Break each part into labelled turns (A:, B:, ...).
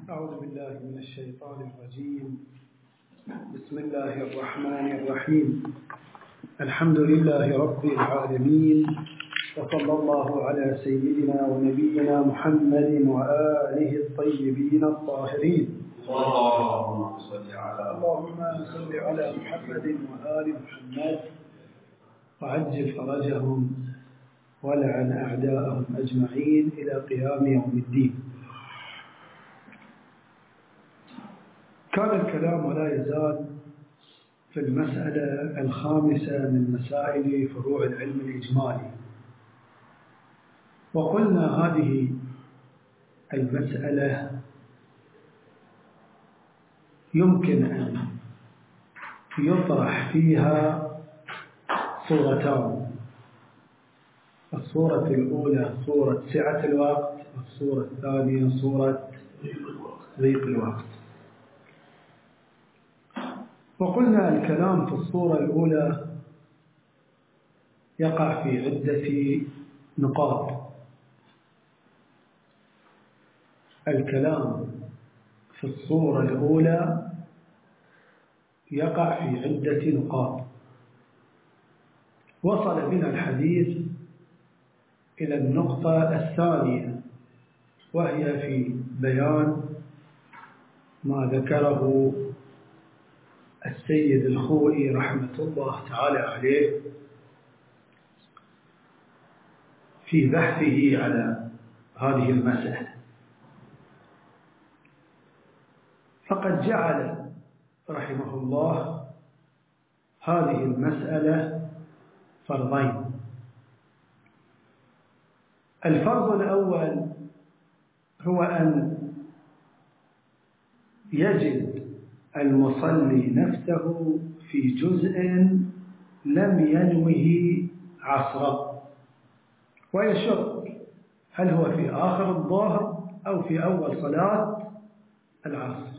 A: أعوذ بالله من الشيطان الرجيم. بسم الله الرحمن الرحيم. الحمد لله رب العالمين، وصلى الله على سيدنا ونبينا محمد وآله الطيبين الطاهرين. اللهم صل على محمد وآل محمد وعجل فرجهم ولعن أعداءهم أجمعين إلى قيام يوم الدين. كان الكلام ولا يزال في المسألة الخامسة من مسائل فروع العلم الإجمالي، وقلنا هذه المسألة يمكن أن يطرح فيها صورتان: الصورة الأولى صورة سعة الوقت، والصورة الثانية صورة ضيق الوقت. وقلنا الكلام في الصورة الأولى يقع في عدة نقاط. الكلام في الصورة الأولى يقع في عدة نقاط. وصل بنا الحديث إلى النقطة الثانية، وهي في بيان ما ذكره السيد الخوئي رحمة الله تعالى عليه في بحثه على هذه المسألة. فقد جعل رحمه الله هذه المسألة فرضين. الفرض الأول هو أن يجد المصلي نفسه في جزء لم ينوه عصره، ويشك هل هو في آخر الظهر أو في أول صلاة العصر.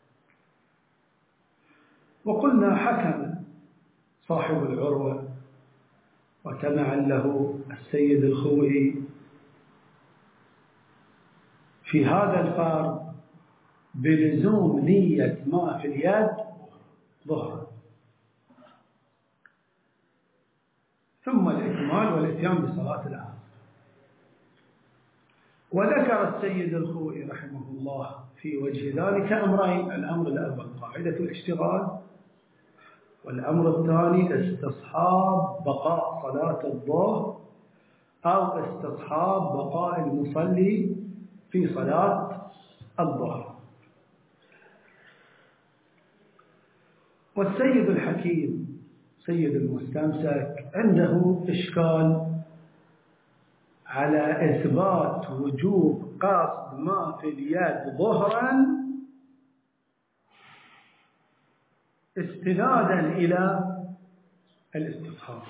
A: وقلنا حكم صاحب العروة وتبعا له السيد الخوئي في هذا الفرض بلزوم نية ما في اليد ظهرا، ثم الإكمال والإتيان بصلاة العصر. وذكر السيد الخوئي رحمه الله في وجه ذلك أمرين: الأمر الأول قاعدة الاشتغال، والأمر الثاني استصحاب بقاء صلاة الظهر أو استصحاب بقاء المصلي في صلاة الظهر. والسيد الحكيم سيد المستمسك عنده إشكال على إثبات وجوب قصد ما في اليد ظهرا استنادا إلى الاستصحاب.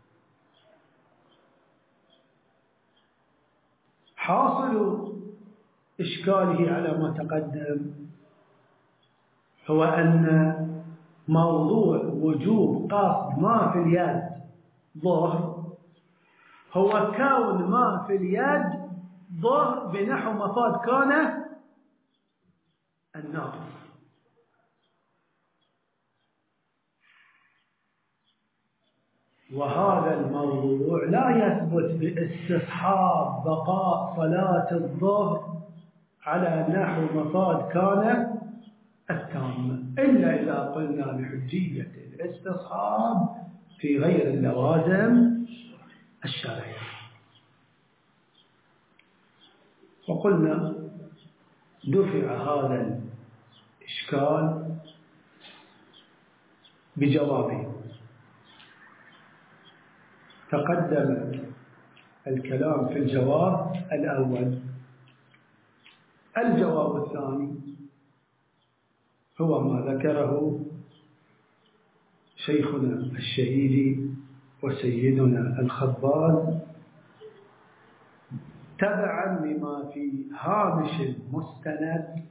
A: حاصل إشكاله على ما تقدم هو أن موضوع وجوب قصد ما في اليد ظهر هو كون ما في اليد ظهر بنحو مفاد كان الناقص. وهذا الموضوع لا يثبت باستصحاب بقاء صلاة الظهر على نحو مفاد كان التامة، إلا إذا قلنا بحجية الاستصحاب في غير اللوازم الشرعية. وقلنا دفع هذا الإشكال بجوابين. تقدم الكلام في الجواب الأول. الجواب الثاني هو ما ذكره شيخنا الشهيد وسيدنا الخباز تبعا لما في هامش المستند،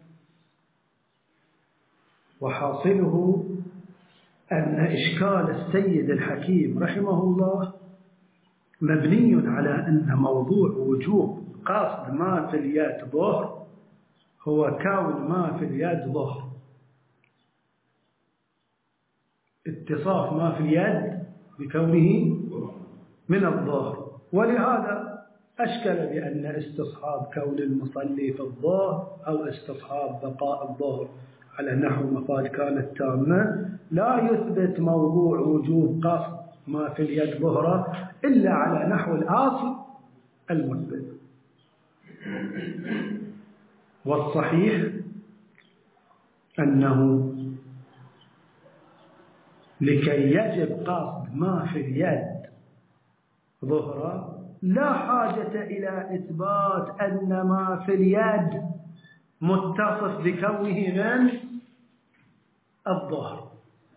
A: وحاصله أن إشكال السيد الحكيم رحمه الله مبني على أن موضوع وجوب قصد ما في اليد ظهر هو كون ما في اليد ظهر، اتصاف ما في اليد بكونه من الظهر. ولهذا أشكل بأن استصحاب كون المصلي في الظهر أو استصحاب بقاء الظهر على نحو مفاد كانت تامة لا يثبت موضوع وجوب قصد ما في اليد ظهره إلا على نحو الأصل المثبت. والصحيح أنه لكي يجب قصد ما في اليد ظهره لا حاجة إلى إثبات أن ما في اليد متصف بكونه من الظهر.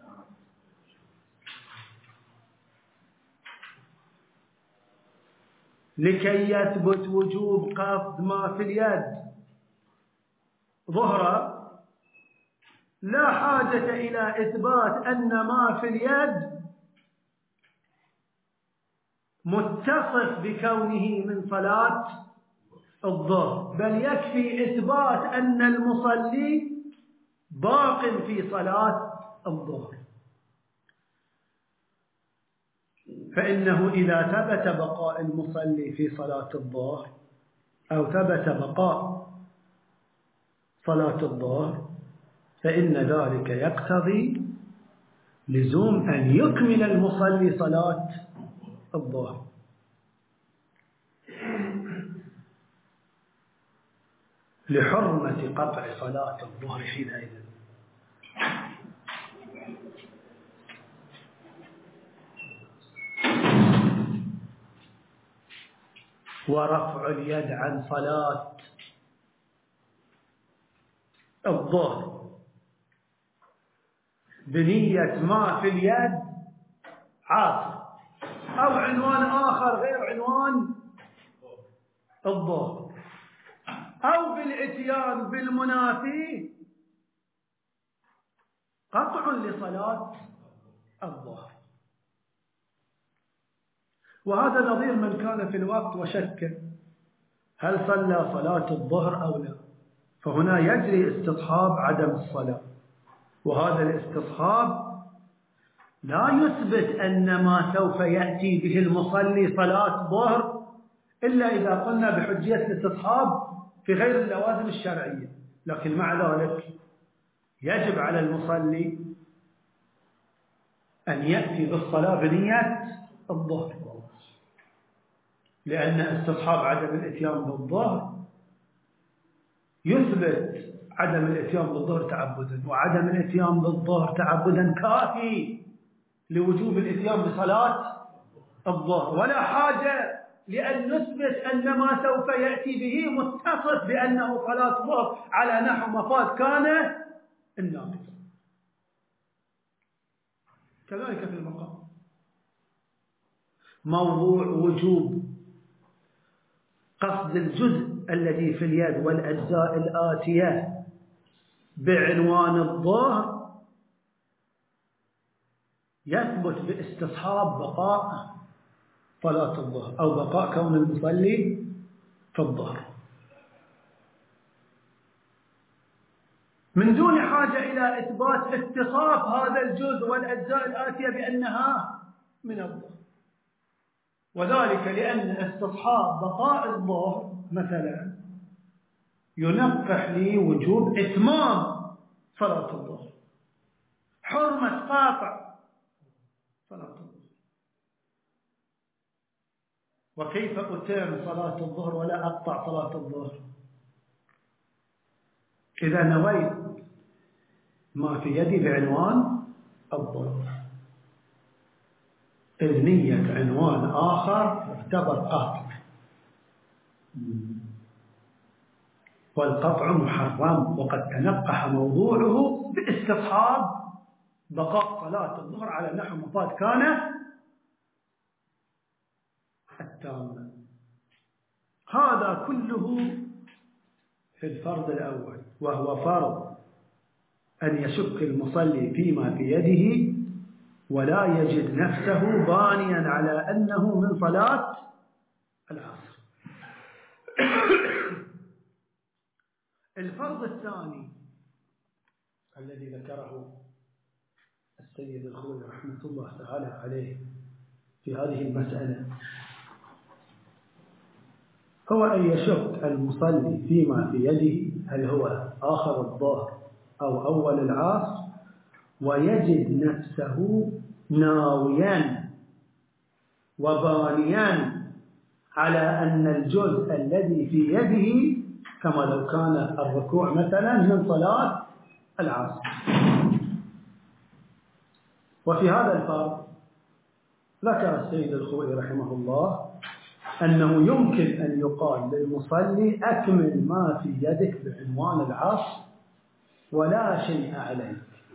A: لكي يثبت وجوب قصد ما في اليد ظهره لا حاجة إلى إثبات أن ما في اليد متصف بكونه من صلاة الظهر، بل يكفي إثبات أن المصلي باق في صلاة الظهر. فإنه إذا ثبت بقاء المصلي في صلاة الظهر أو ثبت بقاء صلاة الظهر فإن ذلك يقتضي لزوم أن يكمل المصلي صلاة الظهر. لحرمة قطع صلاة الظهر حينئذ. ورفع اليد عن صلاة الظهر بنية ما في اليد عاصر أو عنوان آخر غير عنوان الظهر أو بالإتيان بالمنافي قطع لصلاة الظهر. وهذا نظير من كان في الوقت وشك هل صلى صلاة الظهر أو لا، فهنا يجري استصحاب عدم الصلاة، وهذا الاستصحاب لا يثبت أن ما سوف يأتي به المصلي صلاة ظهر إلا إذا قلنا بحجية الاستصحاب في غير اللوازم الشرعية. لكن مع ذلك يجب على المصلي أن يأتي بالصلاة بنية الظهر، لأن استصحاب عدم الإتيان بالظهر يثبت عدم الإتيان بالظهر تعبدا، وعدم الإتيان بالظهر تعبدا كافي لوجوب الإتيان بصلاة الظهر، ولا حاجة لأن نثبت أن ما سوف يأتي به متصف بأنه صلاة ظهر على نحو مفاد كان الناقص. كذلك في المقام موضوع وجوب قصد الجزء الذي في اليد والأجزاء الآتية بعنوان الظهر يثبت باستصحاب بقاء صلاة الظهر أو بقاء كون المصلي في الظهر من دون حاجة إلى إثبات اتصاف هذا الجزء والأجزاء الآتية بأنها من الظهر. وذلك لأن استصحاب بقاء الظهر مثلا ينقح لي وجوب إتمام صلاة الظهر، حرمة قاطع صلاة الظهر. وكيف أتم صلاة الظهر ولا أقطع صلاة الظهر؟ إذا نويت ما في يدي بعنوان الظهر، إذ نية عنوان آخر يعتبر قاطع، والقطع محرم وقد تنقح موضوعه باستصحاب بقاء صلاة الظهر على نحو مفاد كان التامة. هذا كله في الفرض الأول، وهو فرض أن يشك المصلي فيما في يده ولا يجد نفسه بانيا على أنه من صلاة العصر. الفرض الثاني الذي ذكره السيد الخوئي رحمة الله تعالى عليه في هذه المسألة هو أن يشك المصلي فيما في يده هل هو آخر الظهر أو أول العصر، ويجد نفسه ناويا وبانيا على أن الجزء الذي في يده كما لو كان الركوع مثلا من صلاة العصر. وفي هذا الفرق ذكر السيد الخوئي رحمه الله أنه يمكن أن يقال للمصلي أكمل ما في يدك بعنوان العصر ولا شيء عليك.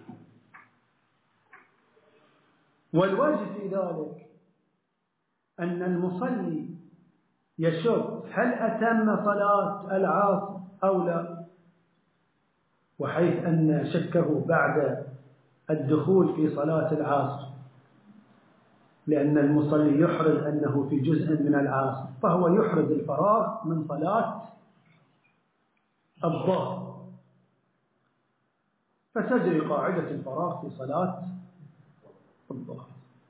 A: والوجه في ذلك أن المصلي يشك هل أتم صلاة العصر أو لا، وحيث أن شكه بعد الدخول في صلاة العصر لأن المصلي يحرز أنه في جزء من العصر فهو يحرز الفراغ من صلاة الظهر، فتجري قاعدة الفراغ في صلاة الظهر.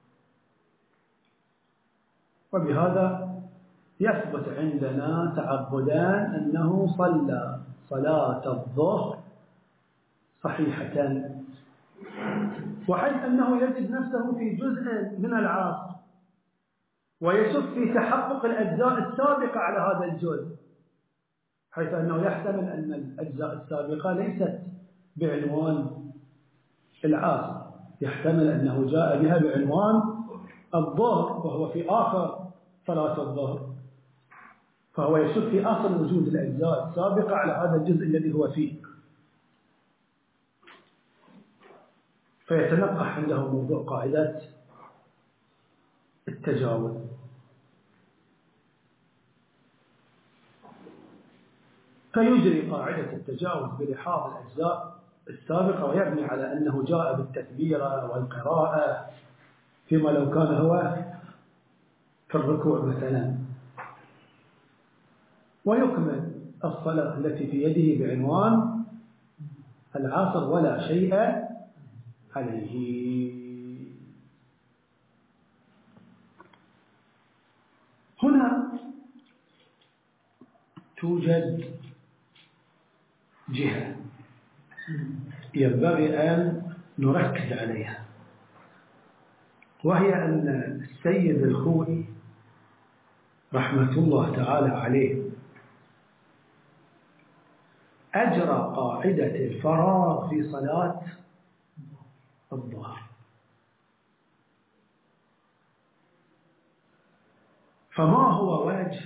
A: وبهذا يثبت عندنا تعبدان أنه صلى صلاة الظهر صحيحة، وحيث أنه يجد نفسه في جزء من العصر ويشك في تحقق الأجزاء السابقة على هذا الجزء، حيث أنه يحتمل أن الأجزاء السابقة ليست بعنوان العصر، يحتمل أنه جاء بها بعنوان الظهر وهو في آخر صلاة الظهر، فهو يشك في أصل وجود الأجزاء السابقة على هذا الجزء الذي هو فيه، فيتنقح عنده موضوع قاعدة التجاوز. فيجري قاعدة التجاوز بلحاظ الأجزاء السابقة ويبني على أنه جاء بالتكبيرة والقراءة فيما لو كان هو في الركوع مثلا، ويكمل الصلاة التي في يده بعنوان العصر ولا شيء عليه. هنا توجد جهة ينبغي أن نركز عليها، وهي أن السيد الخوئي رحمة الله تعالى عليه أجرى قاعدة الفراغ في صلاة الظهر. فما هو وجه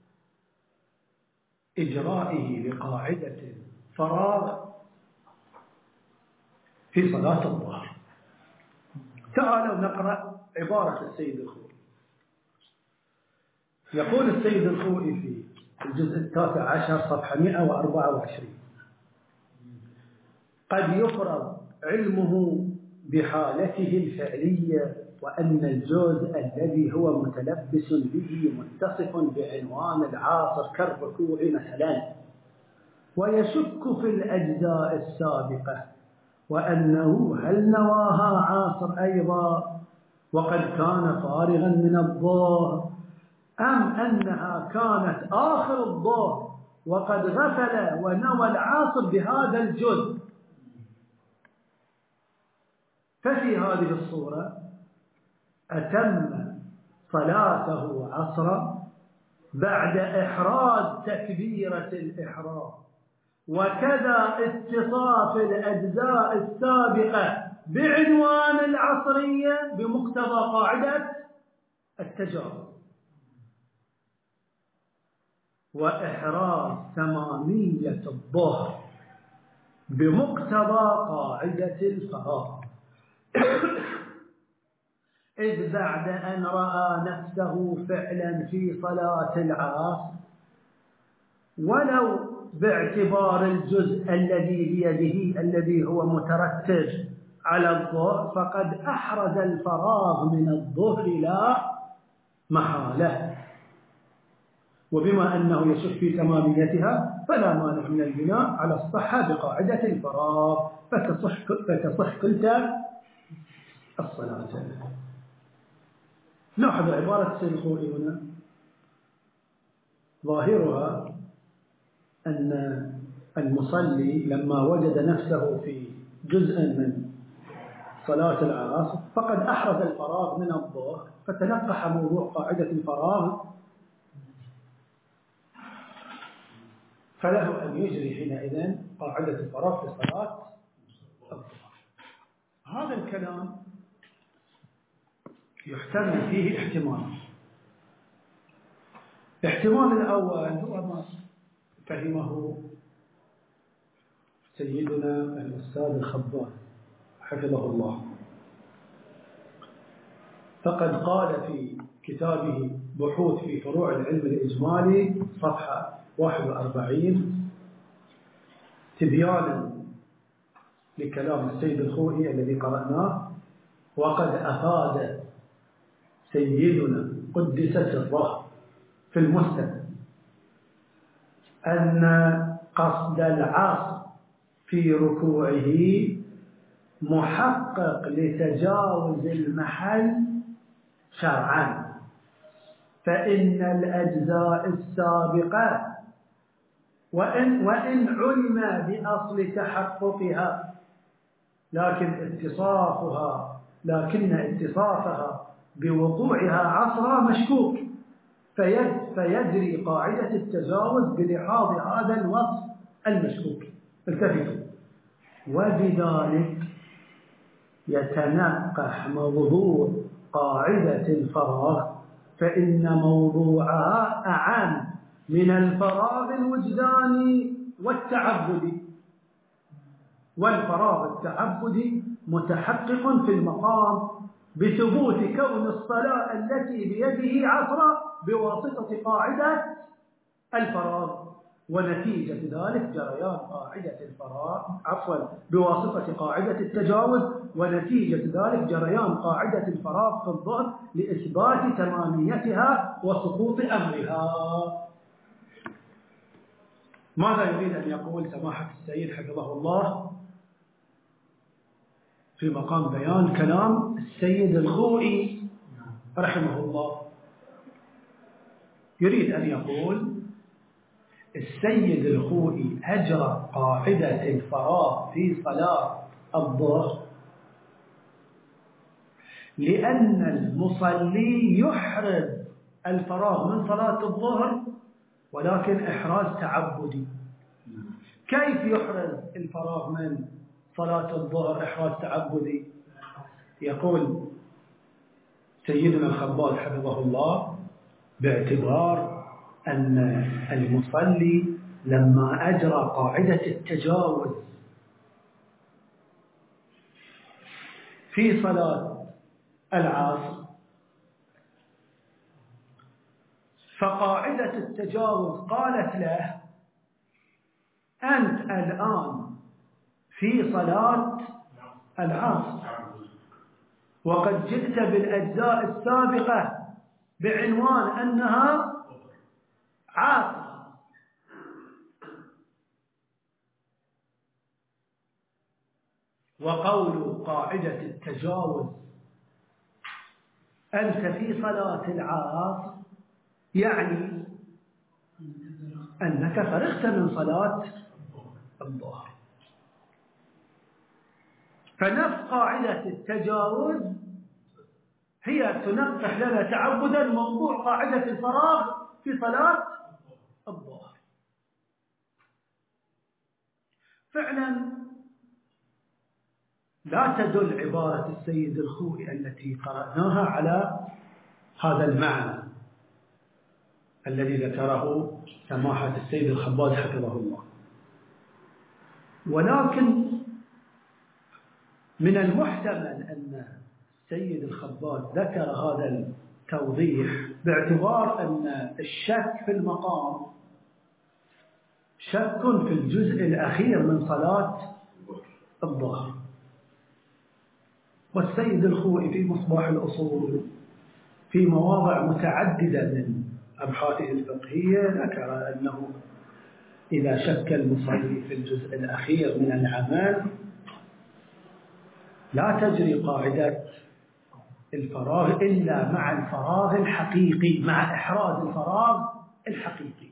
A: إجرائه لقاعدة الفراغ في صلاة الظهر؟ تعالوا نقرأ عبارة السيد الخوئي. يقول السيد الخوئي في الجزء 19 صفحة 124: قد يفرض علمه بحالته الفعلية وأن الجزء الذي هو متلبس به متصف بعنوان العاصر كالركوع مثلا، ويشك في الأجزاء السابقة وأنه هل نواها عاصر أيضا وقد كان فارغا من الظهر، أم أنها كانت آخر الظهر وقد غفل ونوى العاصر بهذا الجزء. ففي هذه الصورة أتم صلاته عصرا بعد إحراز تكبيرة الإحرام، وكذا اتصاف الأجزاء السابقة بعنوان العصرية بمقتضى قاعدة التجاوز، وإحراز تمامية الظهر بمقتضى قاعدة الفراغ، إذ بعد أن رأى نفسه فعلا في صلاة العصر ولو باعتبار الجزء الذي بيده الذي هو مترتب على الظهر فقد أحرز الفراغ من الظهر لا محالة، وبما أنه يشك في تماميتها فلا مانع من البناء على الصحة بقاعدة الفراغ، فتصح كلتا الصلاة. لاحظ عبارة السيد الخوئي هنا ظاهرها أن المصلي لما وجد نفسه في جزء من صلاة العصر فقد أحرز الفراغ من الظهر، فتنقح موضوع قاعدة الفراغ، فله أن يجري حينئذ قاعدة الفراغ في صلاة الظهر. هذا الكلام يحتمل فيه احتمال. الاحتمال الأول هو ما فهمه سيدنا الأستاذ الخباز حفظه الله، فقد قال في كتابه بحوث في فروع العلم الإجمالي صفحة 41 تبيانا لكلام السيد الخوئي الذي قرأناه: وقد أفاد سيدنا قدس سره في المسند أن قصد العصر في ركوعه محقق لتجاوز المحل شرعا، فإن الأجزاء السابقة وإن علم بأصل تحققها لكن اتصافها بوقوعها عصرا مشكوك، فيجري قاعدة التجاوز بلحاظ هذا الوصف المشكوك. التفتوا، وبذلك يتنقح موضوع قاعدة الفراغ، فإن موضوعها أعم من الفراغ الوجداني والتعبدي، والفراغ التعبدي متحقق في المقام بثبوت كون الصلاة التي بيده عصرا بواسطة قاعدة الفراغ، ونتيجة ذلك جريان قاعدة الفراغ بواسطة قاعدة التجاوز، ونتيجة ذلك جريان قاعدة الفراغ في الظهر لإثبات تماميتها وسقوط أمرها. ماذا يريد أن يقول سماحة السيد حفظه الله في مقام بيان كلام السيد الخوئي رحمه الله؟ يريد أن يقول السيد الخوئي أجرى قاعدة الفراغ في صلاة الظهر لأن المصلي يحرز الفراغ من صلاة الظهر ولكن إحراز تعبدي. كيف يحرز الفراغ من صلاة الظهر إحراز تعبدي؟ يقول سيدنا الخباز حفظه الله باعتبار أن المصلي لما أجرى قاعدة التجاوز في صلاة العصر فقاعدة التجاوز قالت له: أنت الآن في صلاة العصر وقد جئت بالأجزاء السابقة بعنوان أنها عاصر، وقول قاعدة التجاوز أنت في صلاة العصر يعني أنك فرغت من صلاة الظهر. فنفس قاعدة التجاوز هي تنقح لنا تعبدا موضوع قاعدة الفراغ في صلاة الظهر. فعلا لا تدل عبارة السيد الخوئي التي قرأناها على هذا المعنى الذي ذكره سماحة السيد الخباز حفظه الله، ولكن من المحتمل أن السيد الخباز ذكر هذا التوضيح باعتبار أن الشك في المقام شك في الجزء الأخير من صلاة الظهر. والسيد الخوئي في مصباح الأصول في مواضع متعددة من أبحاثه الفقهية ذكر أنه إذا شك المصلي في الجزء الأخير من العمل لا تجري قاعدة الفراغ إلا مع الفراغ الحقيقي، مع إحراز الفراغ الحقيقي.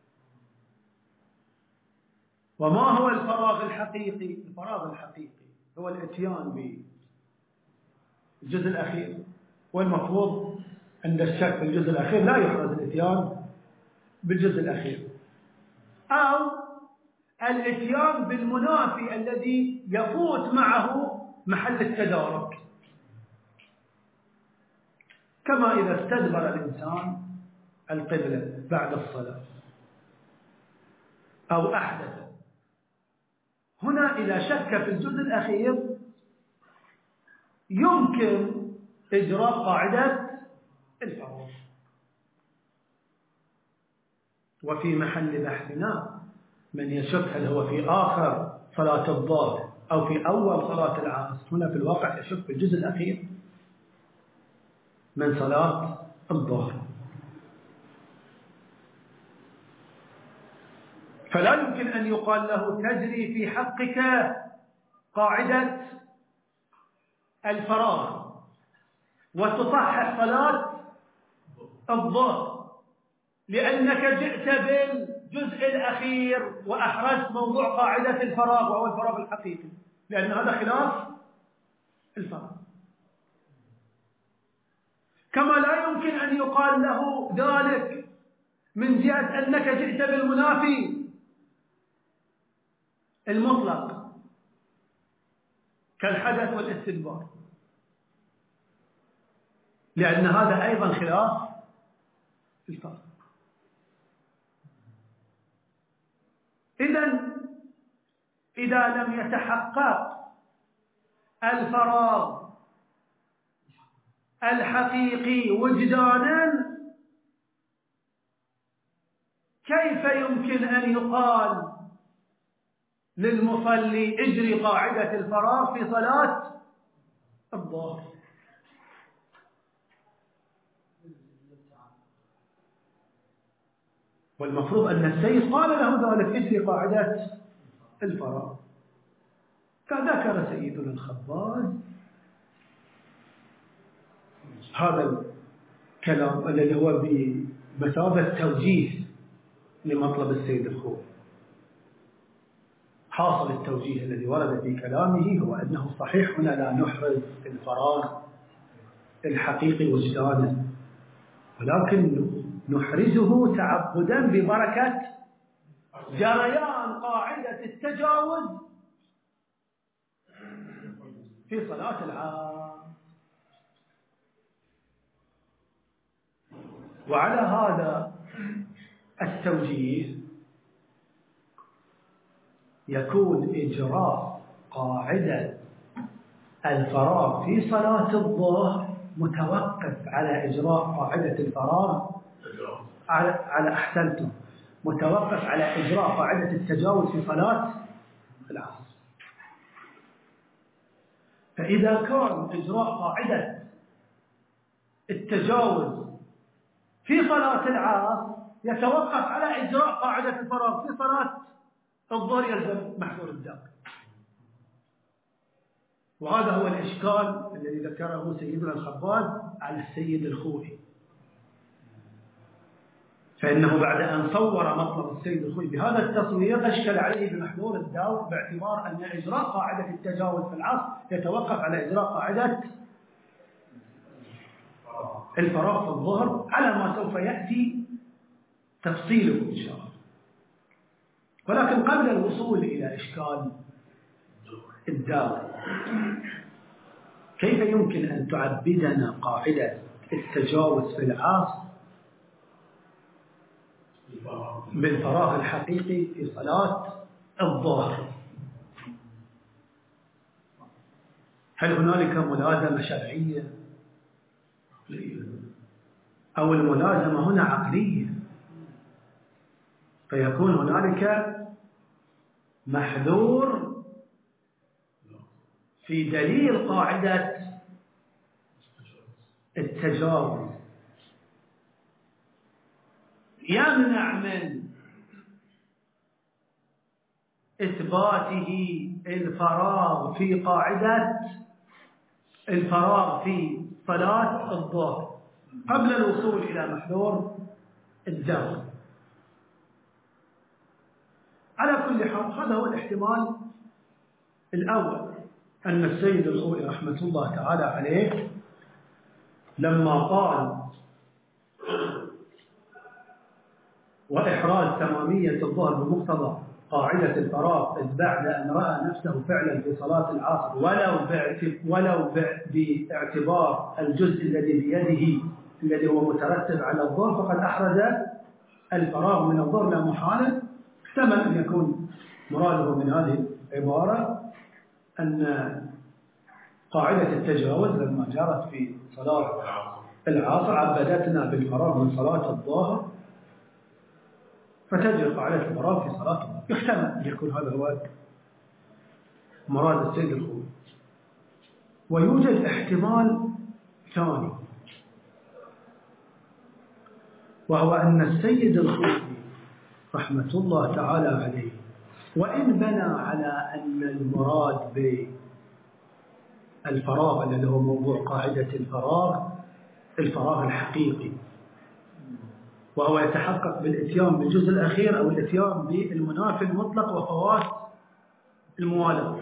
A: وما هو الفراغ الحقيقي؟ الفراغ الحقيقي هو الاتيان بالجزء الأخير، والمفروض عند الشك في الجزء الأخير لا يحرز الاتيان بالجزء الأخير، أو الاتيان بالمنافي الذي يفوت معه محل التدارك، كما إذا استدبر الإنسان القبلة بعد الصلاة أو أحدث. هنا إذا شك في الجزء الأخير يمكن إجراء قاعدة الفراغ. وفي محل بحثنا من يشك هل هو في آخر صلاة الظهر أو في أول صلاة العصر، هنا في الواقع يشك في الجزء الأخير من صلاة الظهر، فلا يمكن أن يقال له تجري في حقك قاعدة الفراغ وتصحح صلاة الظهر لأنك جئت بالجزء الأخير وأحرزت موضوع قاعدة الفراغ وهو الفراغ الحقيقي، لأن هذا خلاف الفراغ. كما لا يمكن أن يقال له ذلك من جهة أنك جئت بالمنافي المطلق كالحدث والاستدبار، لأن هذا أيضا خلاف الفراغ. إذا لم يتحقق الفراغ الحقيقي وجدانا، كيف يمكن أن يقال للمصلي اجري قاعدة الفراغ في صلاة الظهر؟ والمفروض أن السيد قال له ذلك، اجري قاعدة الفراغ. فذكر سيدنا الخباز هذا الكلام الذي هو بمثابة توجيه لمطلب السيد الخوئي. حاصل التوجيه الذي ورد في كلامه هو أنه صحيح هنا لا نحرز الفراغ الحقيقي وجدانا، ولكن نحرزه تعبدا ببركة جريان قاعدة التجاوز في صلاة العام. وعلى هذا التوجيه يكون إجراء قاعدة الفراغ في صلاة الظهر متوقف على إجراء قاعدة الفراغ على أحسنتم، متوقف على إجراء قاعدة التجاوز في صلاة العصر. فإذا كان إجراء قاعدة التجاوز في صلاة العصر يتوقف على إجراء قاعدة الفراغ في صلاة الظهر، يلزم محذور الداخل. وهذا هو الإشكال الذي ذكره سيدنا الخباز على السيد الخوئي، فإنه بعد أن صور مطلب السيد الخوئي بهذا التصوير أشكل عليه بمحذور الدور، باعتبار أن إجراء قاعدة التجاوز في العصر يتوقف على إجراء قاعدة الفراغ في الظهر، على ما سوف يأتي تفصيله إن شاء الله. ولكن قبل الوصول إلى إشكال الدور، كيف يمكن أن تعبدنا قاعدة التجاوز في العصر بالفراغ الحقيقي في صلاة الظهر؟ هل هنالك ملازمة شرعية أو الملازمة هنا عقلية؟ فيكون هنالك محذور في دليل قاعدة التجاوز يمنع من إثباته الفراغ في قاعدة الفراغ في صلاة الظهر قبل الوصول إلى محذور الداخل. على كل حال هذا هو الاحتمال الأول، أن السيد الخوئي رحمة الله تعالى عليه لما قال وإحراز تمامية الظهر بمقتضى قاعدة الفراغ إذ بعد أن رأى نفسه فعلا في صلاة العصر ولو باعتبار الجزء الذي بيده الذي هو مترتب على الظهر فقد أحرز الفراغ من الظهر لا محالة. احتمل أن يكون مراده من هذه العبارة أن قاعدة التجاوز لما جرت في صلاة العصر عبدتنا بالفراغ من صلاة الظهر فتجري قاعدة الفراغ في صلاة الظهر. يحتمل أن يكون هذا هو مراد السيد الخوئي. ويوجد احتمال ثاني، وهو أن السيد الخوئي رحمة الله تعالى عليه وإن بنى على أن المراد بالفراغ الذي هو موضوع قاعدة الفراغ الحقيقي، وهو يتحقق بالاتيان بالجزء الأخير أو الاتيان بالمنافي المطلق وفوات الموالاة،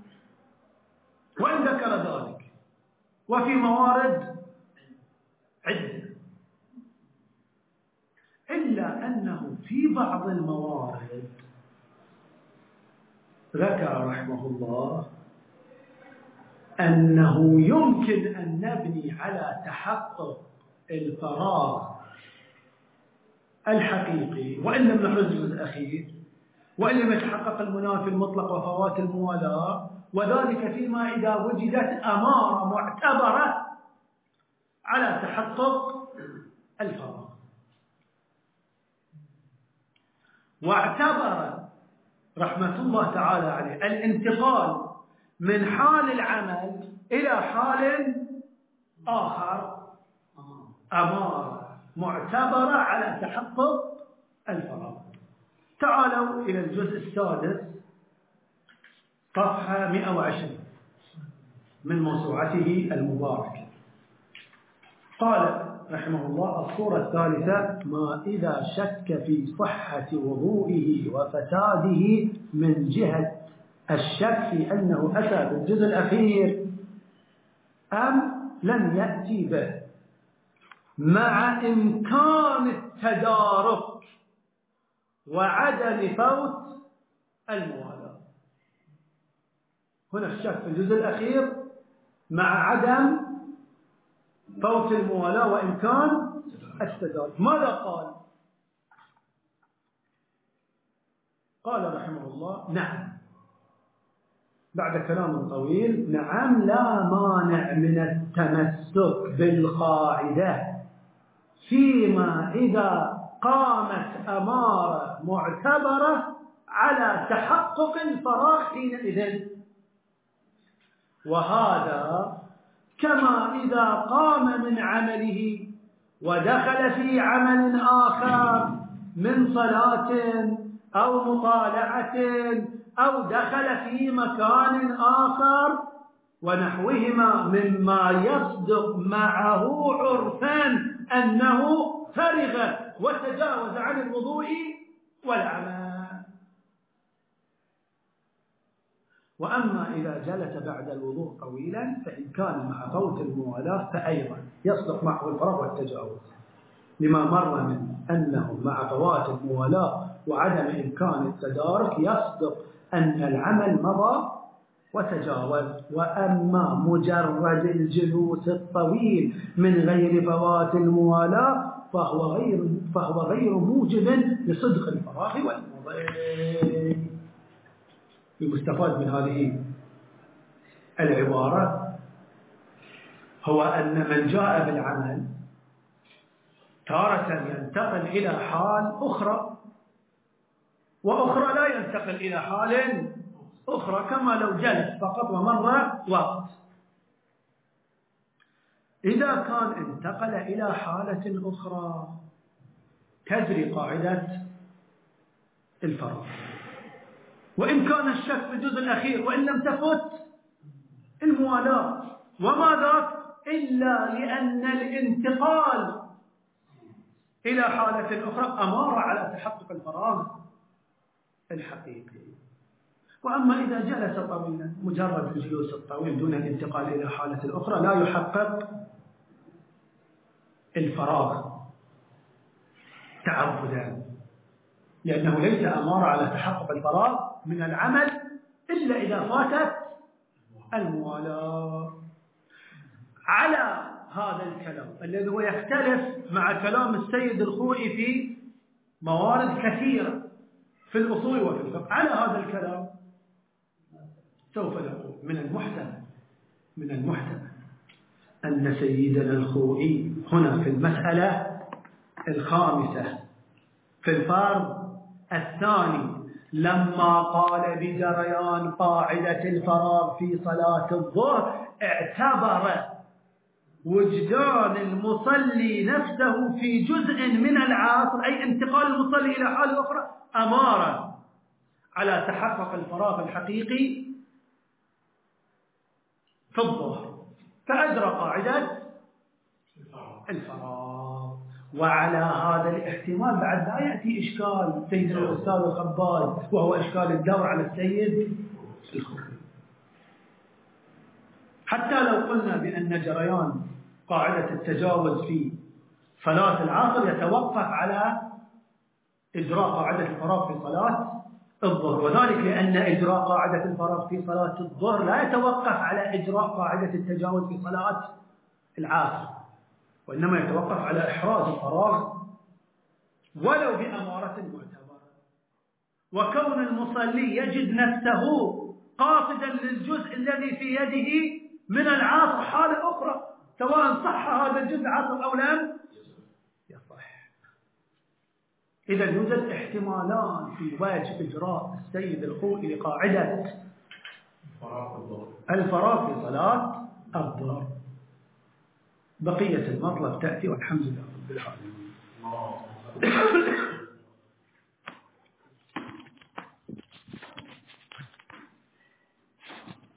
A: وإن ذكر ذلك وفي موارد عدة، إلا أنه في بعض الموارد ذكر رحمه الله أنه يمكن أن نبني على تحقق الفراغ الحقيقي وإن لم نحرز الجزء الأخير وإن لم يتحقق المنافي المطلق وفوات الموالاة، وذلك فيما إذا وجدت أمارة معتبرة على تحقق الفراغ. واعتبر رحمة الله تعالى عليه الانتقال من حال العمل إلى حال آخر أمارة معتبرة على تحقق الفراغ. تعالوا إلى الجزء السادس صفحة 120 من موسوعته المباركة. قال رحمه الله: الصورة الثالثة ما إذا شك في صحة وضوئه وفساده من جهة الشك في أنه أتى بالجزء الأخير أم لم يأتي به مع إمكان التدارك وعدم فوت الموالاة. هنا الشك في الجزء الأخير مع عدم فوت الموالاة وإمكان التدارك. ماذا قال؟ قال رحمه الله: نعم، بعد كلام طويل، نعم لا مانع من التمسك بالقاعدة فيما إذا قامت أمارة معتبرة على تحقق الفراغ حينئذ، وهذا كما إذا قام من عمله ودخل في عمل آخر من صلاة أو مطالعة أو دخل في مكان آخر ونحوهما مما يصدق معه عرفا أنه فرغ وتجاوز عن الوضوء والعمل. وأما إذا جلس بعد الوضوء طويلا فإن كان مع فوت الموالاة فأيضا يصدق معه الفراغ والتجاوز، لما مر من أنه مع فوات الموالاة وعدم إمكان التدارك يصدق أن العمل مضى وتجاوز. وأما مجرد الجلوس الطويل من غير فوات الموالاة فهو غير موجب لصدق الفراغ والمضي. المستفاد من هذه العبارة هو أن من جاء بالعمل تارة ينتقل إلى حال أخرى وأخرى لا ينتقل إلى حال أخرى، كما لو جلس فقط ومر وقت. إذا كان انتقل إلى حالة أخرى تجري قاعدة الفراغ، وإن كان الشك في الجزء الأخير وإن لم تفت الموالاة. وما ذاك إلا لأن الانتقال إلى حالة أخرى أمارة على تحقق الفراغ الحقيقي. وأما إذا جلس طويلا، مجرد الجلوس الطويل دون الانتقال إلى حالة الأخرى لا يحقق الفراغ تعبدا، لأنه ليس أمارة على تحقق الفراغ من العمل إلا إذا فاتت الموالاة. على هذا الكلام الذي هو يختلف مع كلام السيد الخوئي في موارد كثيرة في الأصول وفي الفقه، على هذا الكلام سوف نقول من المحتمل أن سيدنا الخوئي هنا في المسألة الخامسة في الفرض الثاني لما قال بجريان قاعدة الفراغ في صلاة الظهر اعتبر وجدان المصلي نفسه في جزء من العصر، أي انتقال المصلي إلى حال أخرى، أمارة على تحقق الفراغ الحقيقي في الظهر، فأجرى قاعدة الفراغ. وعلى هذا الاحتمال بعد لا يأتي إشكال سيد الأستاذ الخباز، وهو إشكال الدور على السيد الخوئي. حتى لو قلنا بأن جريان قاعدة التجاوز في صلاة العصر يتوقف على إجراء قاعدة الفراغ في صلاة الظهر، وذلك لأن إجراء قاعدة الفراغ في صلاة الظهر لا يتوقف على إجراء قاعدة التجاوز في صلاة العصر، وإنما يتوقف على إحراز الفراغ ولو بأمارة معتبرة. وكون المصلي يجد نفسه قاصدا للجزء الذي في يده من العصر حالة أخرى، سواء صح هذا الجزء عصر أو لم يصح. إذا يوجد احتمالان في وجه إجراء السيد الخوئي لقاعدة الفراغ في صلاة الظهر. بقية المطلب تأتي، والحمد لله رب العالمين.